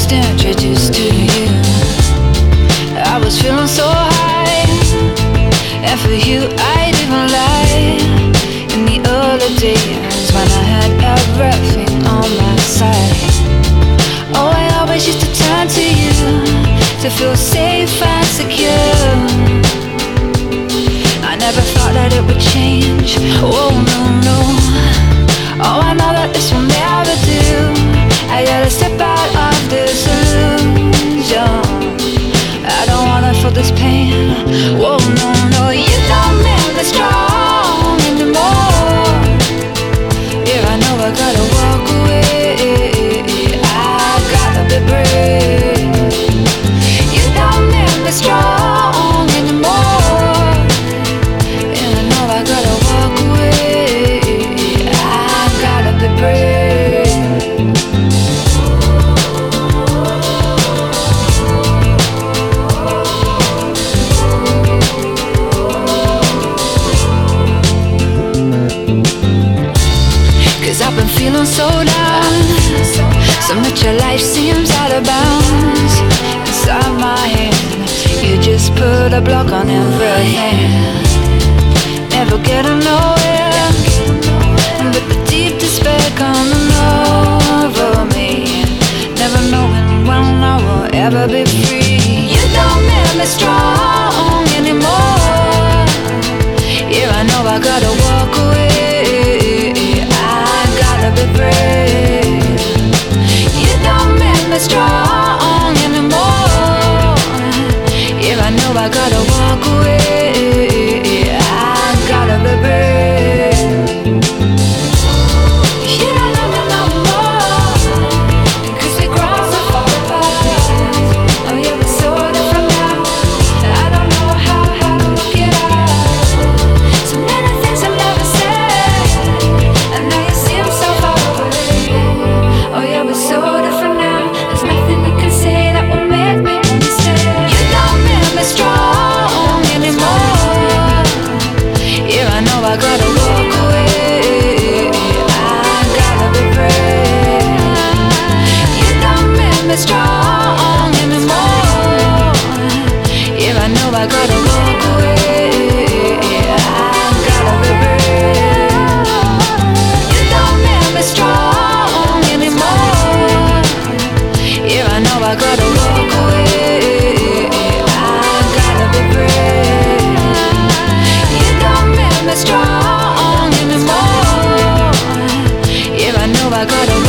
first introduced to you, I was feeling so high, and for you I'd even lie. In the early days when I had everything on my side, oh, I always used to turn to you to feel safe and secure. I never thought that it would change, oh no, no. Oh, I know that this will never do. I gotta step out of this illusion. I don't wanna feel this pain, oh no, no. You don't make me strong anymore. Yeah, I know I gotta walk away, I gotta be brave. You don't make me strong anymore. And I know I gotta walk away, I gotta be brave. Cause I've been feeling so down, so much of life seems out of bounds. Inside my head, you just put a block on everything. Never getting nowhere, but the deep despair coming over me. Never knowing when I will ever be free. You don't make me strong anymore. Yeah, I know I gotta walk away, I gotta be brave. You don't make me strong anymore. Yeah, I know I gotta walk away, I gotta be brave. You don't love me no more, 'cause we grown so far apart. Oh yeah, we're so different now, I don't know how to work it out. So many things I've never said, and now you seem so far away. Oh yeah, we're so different now, there's nothing you can say that will make me understand. You don't make me strong anymore. Yeah, I know I gotta walk away, I gotta be brave. You don't make me strong anymore. Yeah, I know I gotta walk away, I gotta be brave. You don't make me strong anymore. Yeah, I know I gotta walk away, I gotta be brave. You don't make me strong anymore. Yeah, I know I gotta